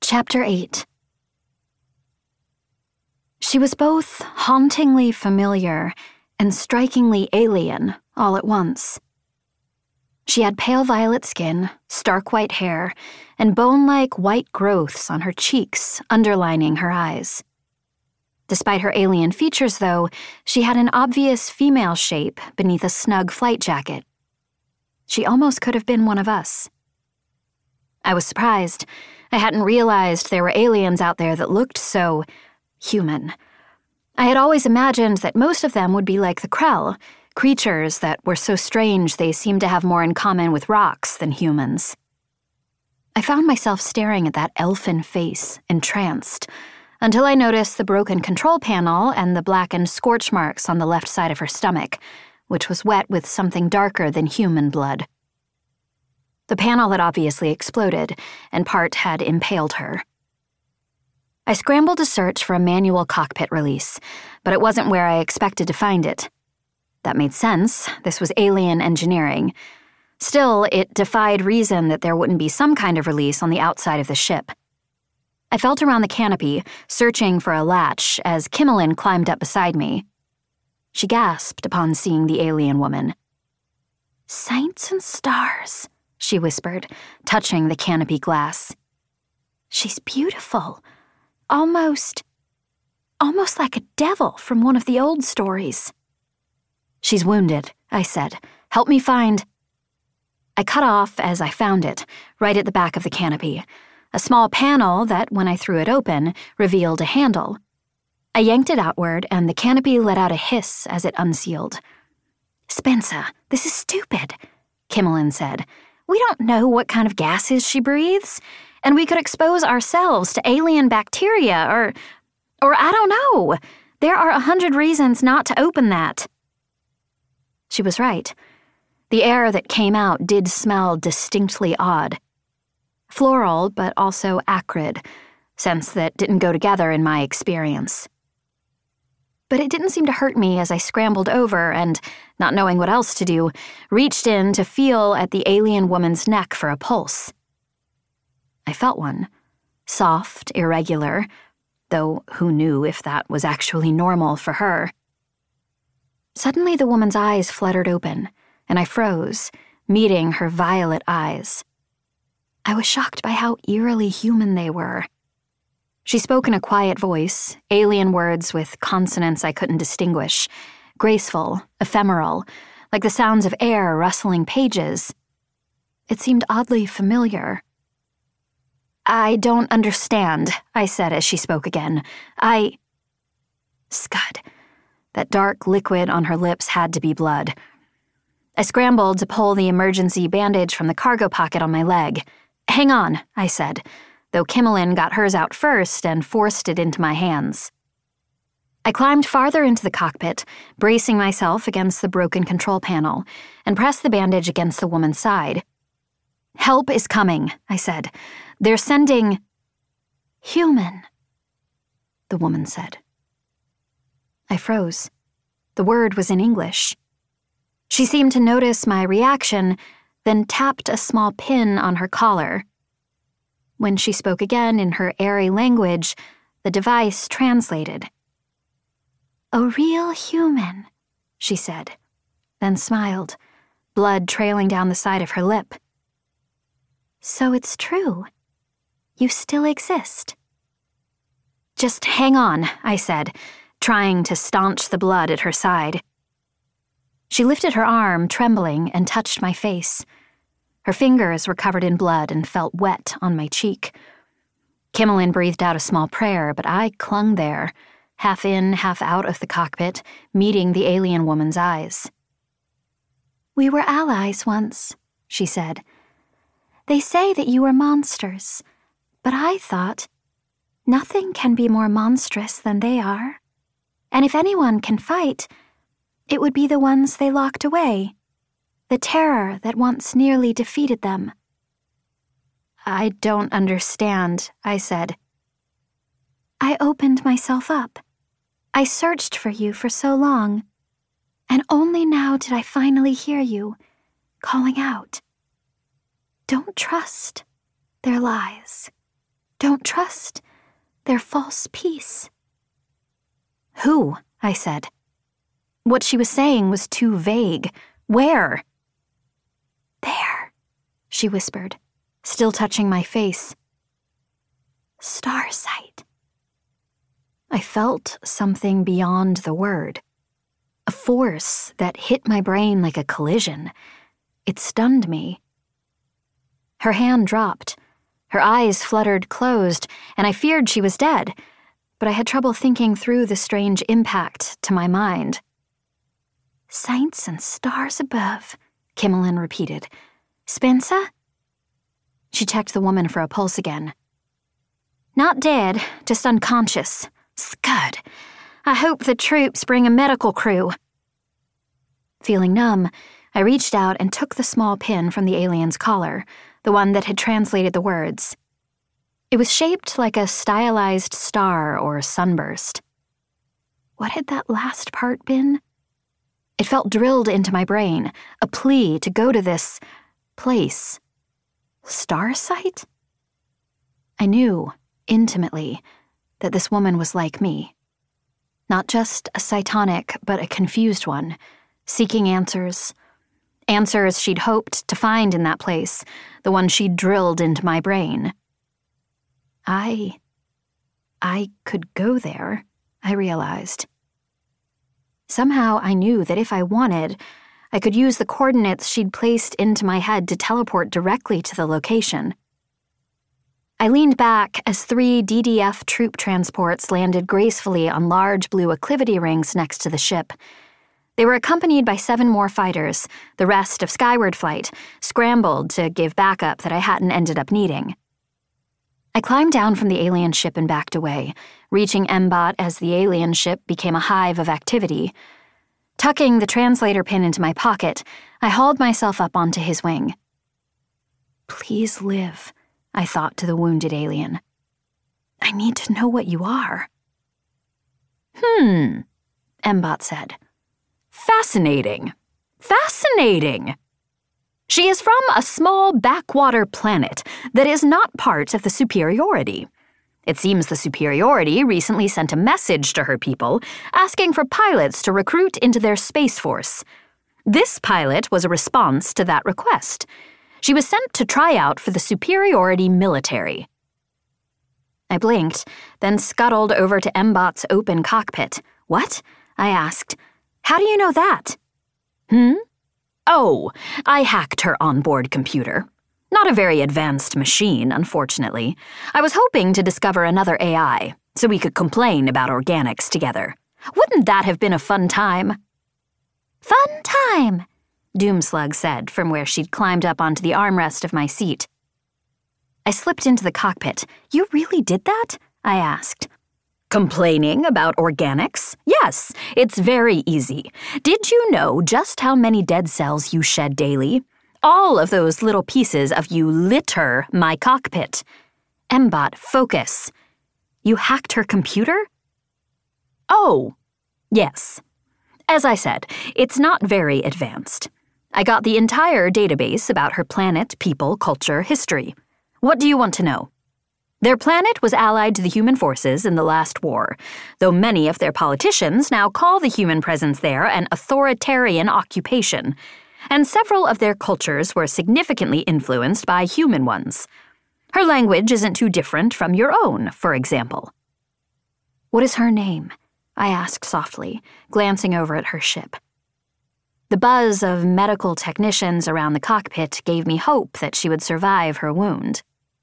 Chapter 8. She was both hauntingly familiar and strikingly alien all at once. She had pale violet skin, stark white hair, and bone-like white growths on her cheeks underlining her eyes. Despite her alien features, though, she had an obvious female shape beneath a snug flight jacket. She almost could have been one of us. I was surprised. I hadn't realized there were aliens out there that looked so human. I had always imagined that most of them would be like the Krell, creatures that were so strange they seemed to have more in common with rocks than humans. I found myself staring at that elfin face, entranced, until I noticed the broken control panel and the blackened scorch marks on the left side of her stomach, which was wet with something darker than human blood. The panel had obviously exploded, and part had impaled her. I scrambled to search for a manual cockpit release, but it wasn't where I expected to find it. That made sense. This was alien engineering. Still, it defied reason that there wouldn't be some kind of release on the outside of the ship. I felt around the canopy, searching for a latch, as Kimmelin climbed up beside me. She gasped upon seeing the alien woman. "Saints and stars," she whispered, touching the canopy glass. "She's beautiful. Almost like a devil from one of the old stories." "She's wounded," I said. "Help me find—" I cut off as I found it, right at the back of the canopy, a small panel that, when I threw it open, revealed a handle. I yanked it outward, and the canopy let out a hiss as it unsealed. "Spensa, this is stupid," Kimmelin said. "We don't know what kind of gases she breathes, and we could expose ourselves to alien bacteria or I don't know. There are 100 reasons not to open that." She was right. The air that came out did smell distinctly odd. Floral, but also acrid, scents that didn't go together in my experience. But it didn't seem to hurt me as I scrambled over and, not knowing what else to do, reached in to feel at the alien woman's neck for a pulse. I felt one. Soft, irregular, though who knew if that was actually normal for her. Suddenly the woman's eyes fluttered open, and I froze, meeting her violet eyes. I was shocked by how eerily human they were. She spoke in a quiet voice, alien words with consonants I couldn't distinguish, graceful, ephemeral, like the sounds of air rustling pages. It seemed oddly familiar. "I don't understand," I said as she spoke again. Scud. That dark liquid on her lips had to be blood. I scrambled to pull the emergency bandage from the cargo pocket on my leg. "Hang on," I said, though Kimmelin got hers out first and forced it into my hands. I climbed farther into the cockpit, bracing myself against the broken control panel, and pressed the bandage against the woman's side. "Help is coming," I said. "They're sending—" "Human," the woman said. I froze. The word was in English. She seemed to notice my reaction, then tapped a small pin on her collar. When she spoke again in her airy language, the device translated. "A real human," she said, then smiled, blood trailing down the side of her lip. "So it's true. You still exist." "Just hang on," I said, trying to staunch the blood at her side. She lifted her arm, trembling, and touched my face. Her fingers were covered in blood and felt wet on my cheek. Kimmelin breathed out a small prayer, but I clung there, half in, half out of the cockpit, meeting the alien woman's eyes. "We were allies once," she said. "They say that you were monsters, but I thought, nothing can be more monstrous than they are. And if anyone can fight, it would be the ones they locked away, the terror that once nearly defeated them." "I don't understand," I said. "I opened myself up. I searched for you for so long, and only now did I finally hear you, calling out. Don't trust their lies. Don't don't trust their false peace." "Who?" I said. What she was saying was too vague. Where? "There," she whispered, still touching my face. "Starsight." I felt something beyond the word. A force that hit my brain like a collision. It stunned me. Her hand dropped. Her eyes fluttered closed, and I feared she was dead, but I had trouble thinking through the strange impact to my mind. "Saints and stars above," Kimmelin repeated. "Spencer?" She checked the woman for a pulse again. "Not dead, just unconscious. Scud. I hope the troops bring a medical crew." Feeling numb, I reached out and took the small pin from the alien's collar, the one that had translated the words. It was shaped like a stylized star or sunburst. What had that last part been? It felt drilled into my brain, a plea to go to this place. Starsight? I knew, intimately, that this woman was like me. Not just a cytonic, but a confused one, seeking answers. Answers she'd hoped to find in that place, the one she'd drilled into my brain. I could go there, I realized. Somehow I knew that if I wanted, I could use the coordinates she'd placed into my head to teleport directly to the location. I leaned back as 3 DDF troop transports landed gracefully on large blue acclivity rings next to the ship. They were accompanied by 7 more fighters, the rest of Skyward Flight, scrambled to give backup that I hadn't ended up needing. I climbed down from the alien ship and backed away, reaching Mbot as the alien ship became a hive of activity. Tucking the translator pin into my pocket, I hauled myself up onto his wing. "Please live," I thought to the wounded alien. "I need to know what you are." Mbot said. Fascinating. She is from a small backwater planet that is not part of the Superiority. It seems the Superiority recently sent a message to her people asking for pilots to recruit into their space force. This pilot was a response to that request. She was sent to try out for the Superiority military. I blinked, then scuttled over to Mbot's open cockpit. "What?" I asked. "How do you know that?" "Oh, I hacked her onboard computer. Not a very advanced machine, unfortunately. I was hoping to discover another AI, so we could complain about organics together. Wouldn't that have been a fun time?" "Fun time," Doomslug said from where she'd climbed up onto the armrest of my seat. I slipped into the cockpit. "You really did that?" I asked. "Complaining about organics? Yes, it's very easy. Did you know just how many dead cells you shed daily? All of those little pieces of you litter my cockpit." Mbot, focus. "You hacked her computer?" "Oh, yes. As I said, it's not very advanced. I got the entire database about her planet, people, culture, history. What do you want to know? Their planet was allied to the human forces in the last war, though many of their politicians now call the human presence there an authoritarian occupation, and several of their cultures were significantly influenced by human ones. Her language isn't too different from your own, for example." "What is her name?" I asked softly, glancing over at her ship. The buzz of medical technicians around the cockpit gave me hope that she would survive her wound.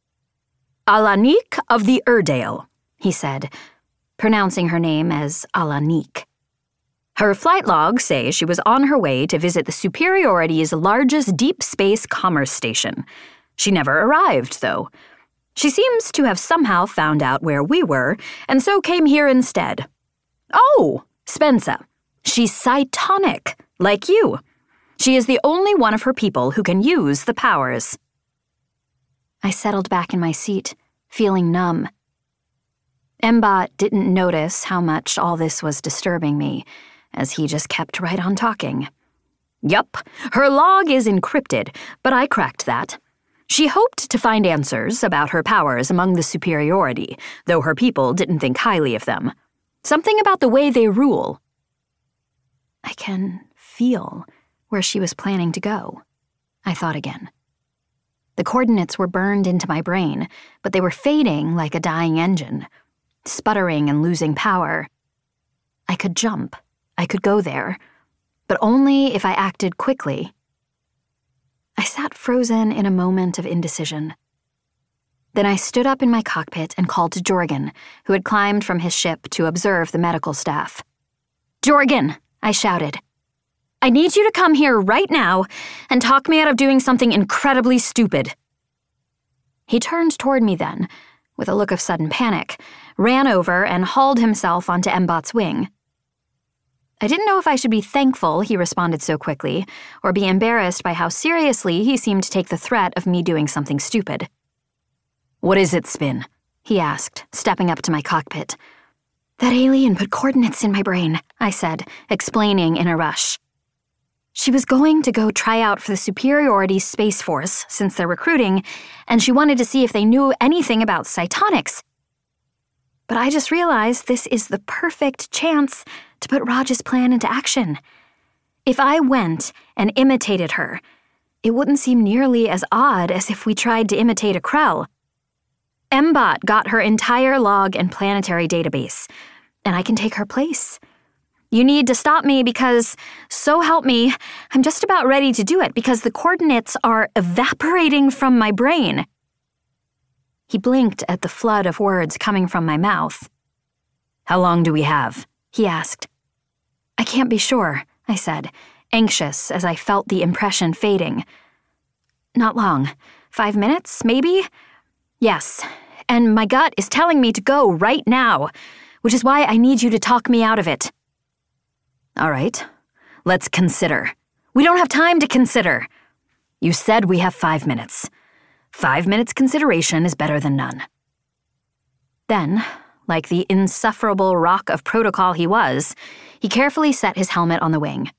"Alanik of the Urdale," he said, pronouncing her name as Alanik. "Her flight logs say she was on her way to visit the Superiority's largest deep space commerce station. She never arrived, though. She seems to have somehow found out where we were, and so came here instead. Oh, Spencer. She's cytonic, like you. She is the only one of her people who can use the powers." I settled back in my seat, feeling numb. Mbot didn't notice how much all this was disturbing me, as he just kept right on talking. "Yup, her log is encrypted, but I cracked that. She hoped to find answers about her powers among the superiority, though her people didn't think highly of them. Something about the way they rule. I can feel where she was planning to go, I thought again. The coordinates were burned into my brain, but they were fading like a dying engine, sputtering and losing power. I could jump. I could go there, but only if I acted quickly. I sat frozen in a moment of indecision. Then I stood up in my cockpit and called to Jorgen, who had climbed from his ship to observe the medical staff. "Jorgen," I shouted. "I need you to come here right now and talk me out of doing something incredibly stupid." He turned toward me then, with a look of sudden panic, ran over and hauled himself onto Mbot's wing. I didn't know if I should be thankful he responded so quickly, or be embarrassed by how seriously he seemed to take the threat of me doing something stupid. "What is it, Spin?" he asked, stepping up to my cockpit. "That alien put coordinates in my brain," I said, explaining in a rush. She was going to go try out for the Superiority Space Force, since they're recruiting, and she wanted to see if they knew anything about cytonics. But I just realized this is the perfect chance to put Raj's plan into action. If I went and imitated her, it wouldn't seem nearly as odd as if we tried to imitate a Krell. Mbot got her entire log and planetary database, and I can take her place. You need to stop me because, so help me, I'm just about ready to do it because the coordinates are evaporating from my brain. He blinked at the flood of words coming from my mouth. "How long do we have?" he asked. "I can't be sure," I said, anxious as I felt the impression fading. "Not long. 5 minutes, maybe?" "Yes, and my gut is telling me to go right now, which is why I need you to talk me out of it." "All right, let's consider." "We don't have time to consider." "You said we have 5 minutes. 5 minutes consideration is better than none." Then, like the insufferable rock of protocol he was, he carefully set his helmet on the wing.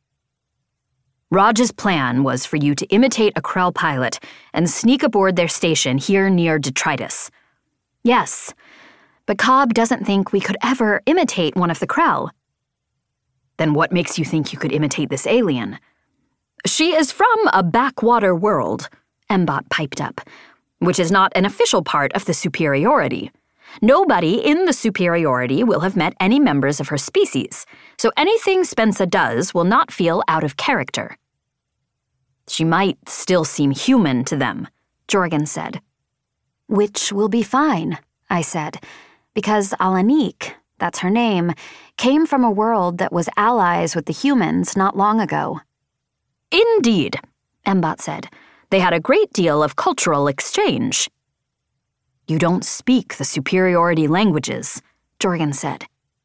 "Raj's plan was for you to imitate a Krell pilot and sneak aboard their station here near Detritus." "Yes, but Cobb doesn't think we could ever imitate one of the Krell." "Then what makes you think you could imitate this alien?" "She is from a backwater world," Mbot piped up, "which is not an official part of the Superiority. Nobody in the Superiority will have met any members of her species, so anything Spensa does will not feel out of character." "She might still seem human to them," Jorgen said. "Which will be fine," I said, "because Alanik, that's her name, came from a world that was allies with the humans not long ago." "Indeed," Mbot said. "They had a great deal of cultural exchange." "You don't speak the Superiority languages," Jorgen said.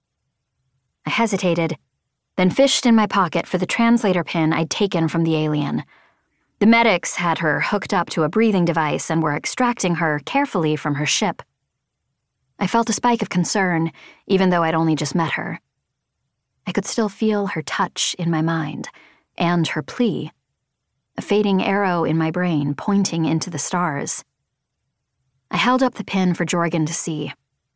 I hesitated, then fished in my pocket for the translator pin I'd taken from the alien. The medics had her hooked up to a breathing device and were extracting her carefully from her ship. I felt a spike of concern, even though I'd only just met her. I could still feel her touch in my mind, and her plea. A fading arrow in my brain pointing into the stars. I held up the pin for Jorgen to see.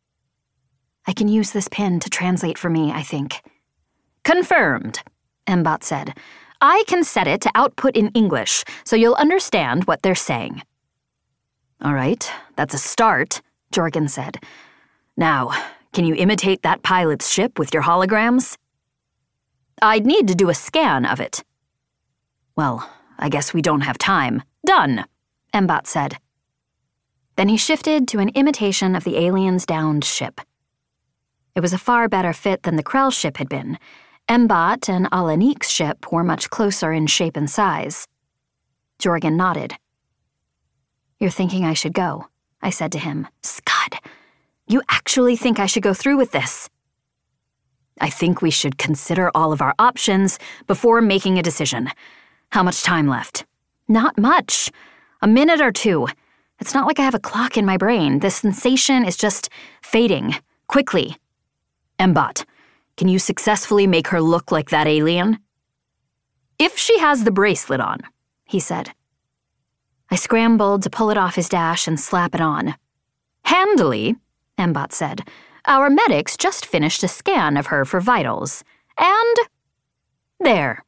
"I can use this pin to translate for me, I think." "Confirmed," Mbot said. "I can set it to output in English, so you'll understand what they're saying." "All right, that's a start," Jorgen said. "Now, can you imitate that pilot's ship with your holograms?" "I'd need to do a scan of it." "Well, I guess we don't have time." "Done," Mbot said. Then he shifted to an imitation of the alien's downed ship. It was a far better fit than the Krell ship had been. Mbot and Alanik's ship were much closer in shape and size. Jorgen nodded. "You're thinking I should go," I said to him. "Scud, you actually think I should go through with this?" "I think we should consider all of our options before making a decision. How much time left?" "Not much. A minute or two. It's not like I have a clock in my brain. The sensation is just fading. Quickly." "Mbot, can you successfully make her look like that alien?" "If she has the bracelet on," he said. I scrambled to pull it off his dash and slap it on. "Handily," Mbot said. "Our medics just finished a scan of her for vitals. And there."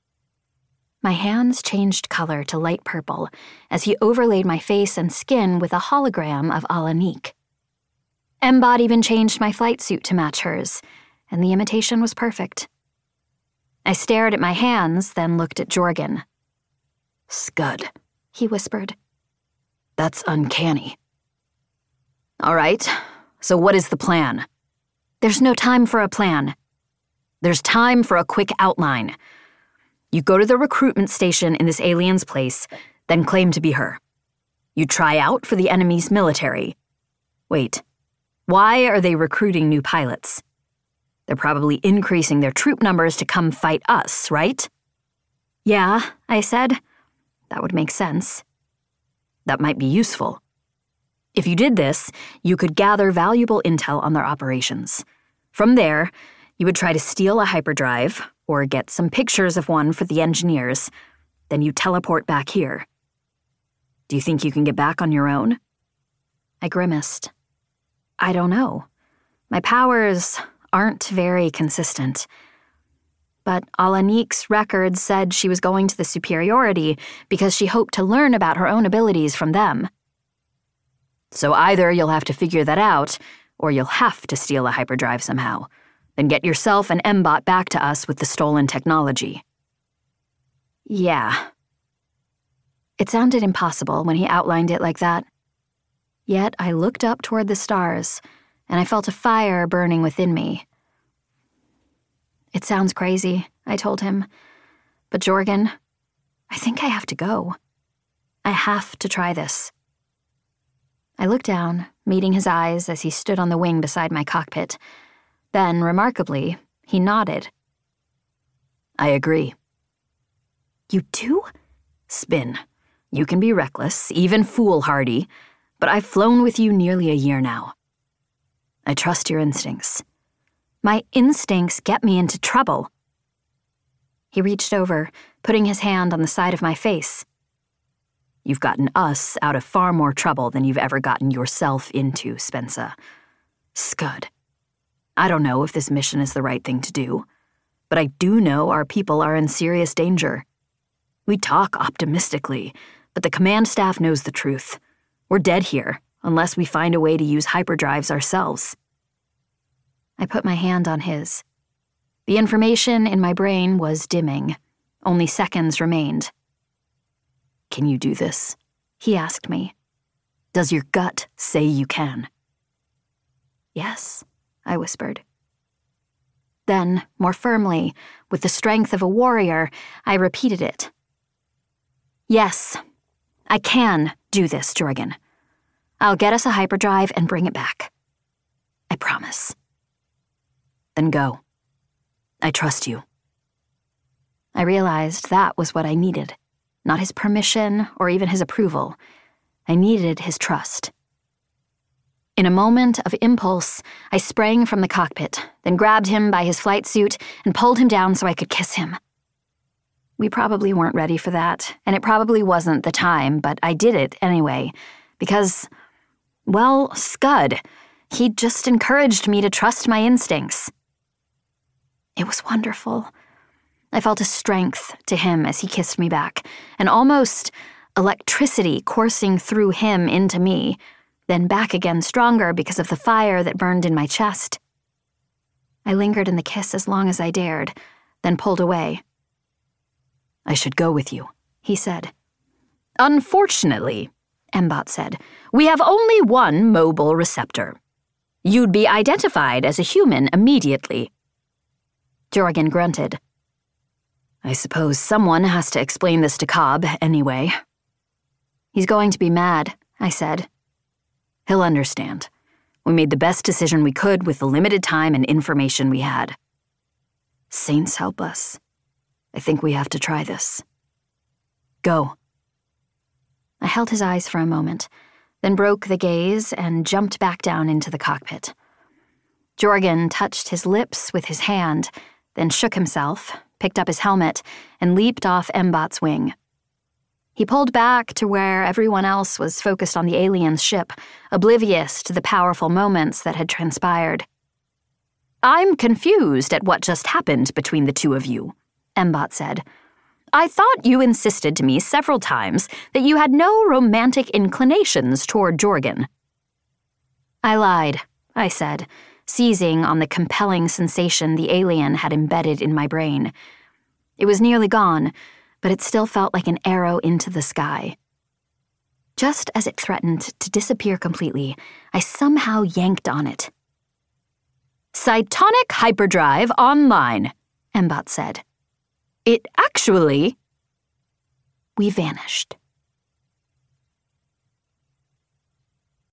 My hands changed color to light purple as he overlaid my face and skin with a hologram of Alanik. Mbot even changed my flight suit to match hers, and the imitation was perfect. I stared at my hands, then looked at Jorgen. "Scud," he whispered. "That's uncanny." "All right, so what is the plan?" "There's no time for a plan." "There's time for a quick outline. You go to the recruitment station in this alien's place, then claim to be her. You try out for the enemy's military. Wait, why are they recruiting new pilots? They're probably increasing their troop numbers to come fight us, right?" "Yeah," I said. "That would make sense." "That might be useful. If you did this, you could gather valuable intel on their operations. From there, you would try to steal a hyperdrive or get some pictures of one for the engineers. Then you teleport back here. Do you think you can get back on your own?" I grimaced. "I don't know. My powers aren't very consistent." But Alanik's records said she was going to the Superiority because she hoped to learn about her own abilities from them. "So either you'll have to figure that out, or you'll have to steal a hyperdrive somehow. Then get yourself and Mbot back to us with the stolen technology." "Yeah." It sounded impossible when he outlined it like that. Yet I looked up toward the stars, and I felt a fire burning within me. "It sounds crazy," I told him. "But Jorgen, I think I have to go. I have to try this." I looked down, meeting his eyes as he stood on the wing beside my cockpit. Then, remarkably, he nodded. "I agree." "You do?" "Spin. You can be reckless, even foolhardy, but I've flown with you nearly a year now. I trust your instincts." "My instincts get me into trouble." He reached over, putting his hand on the side of my face. "You've gotten us out of far more trouble than you've ever gotten yourself into, Spensa. Scud. I don't know if this mission is the right thing to do, but I do know our people are in serious danger. We talk optimistically, but the command staff knows the truth. We're dead here, unless we find a way to use hyperdrives ourselves." I put my hand on his. The information in my brain was dimming. Only seconds remained. "Can you do this?" he asked me. "Does your gut say you can?" "Yes," I whispered. Then, more firmly, with the strength of a warrior, I repeated it. "Yes, I can do this, Jorgen. I'll get us a hyperdrive and bring it back. I promise." "Then go. I trust you." I realized that was what I needed. Not his permission or even his approval. I needed his trust. In a moment of impulse, I sprang from the cockpit, then grabbed him by his flight suit and pulled him down so I could kiss him. We probably weren't ready for that, and it probably wasn't the time, but I did it anyway, because, well, Scud, he'd just encouraged me to trust my instincts. It was wonderful. I felt a strength to him as he kissed me back, and almost electricity coursing through him into me, then back again stronger because of the fire that burned in my chest. I lingered in the kiss as long as I dared, then pulled away. "I should go with you," he said. "Unfortunately," Mbot said, "we have only one mobile receptor. You'd be identified as a human immediately." Jorgen grunted. "I suppose someone has to explain this to Cobb anyway." "He's going to be mad," I said. "He'll understand. We made the best decision we could with the limited time and information we had. Saints help us. I think we have to try this. Go." I held his eyes for a moment, then broke the gaze and jumped back down into the cockpit. Jorgen touched his lips with his hand, then shook himself, picked up his helmet, and leaped off Mbot's wing. He pulled back to where everyone else was focused on the alien's ship, oblivious to the powerful moments that had transpired. "I'm confused at what just happened between the two of you," Mbot said. "I thought you insisted to me several times that you had no romantic inclinations toward Jorgen." "I lied," I said, seizing on the compelling sensation the alien had embedded in my brain. It was nearly gone, but it still felt like an arrow into the sky. Just as it threatened to disappear completely, I somehow yanked on it. "Cytonic hyperdrive online," Mbot said. "It actually..." We vanished.